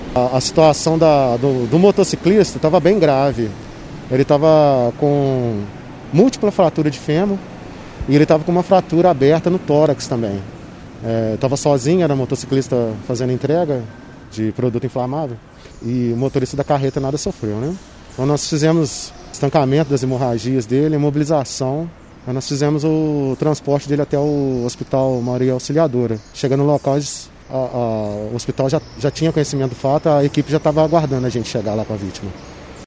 A situação do motociclista estava bem grave. Ele estava com múltipla fratura de fêmur e ele estava com uma fratura aberta no tórax também. Estava sozinho, era motociclista fazendo entrega de produto inflamável e o motorista da carreta nada sofreu, né? Então nós fizemos estancamento das hemorragias dele, imobilização. Nós fizemos o transporte dele até o Hospital Maria Auxiliadora. Chegando no local, o hospital já tinha conhecimento do fato, a equipe já estava aguardando a gente chegar lá com a vítima.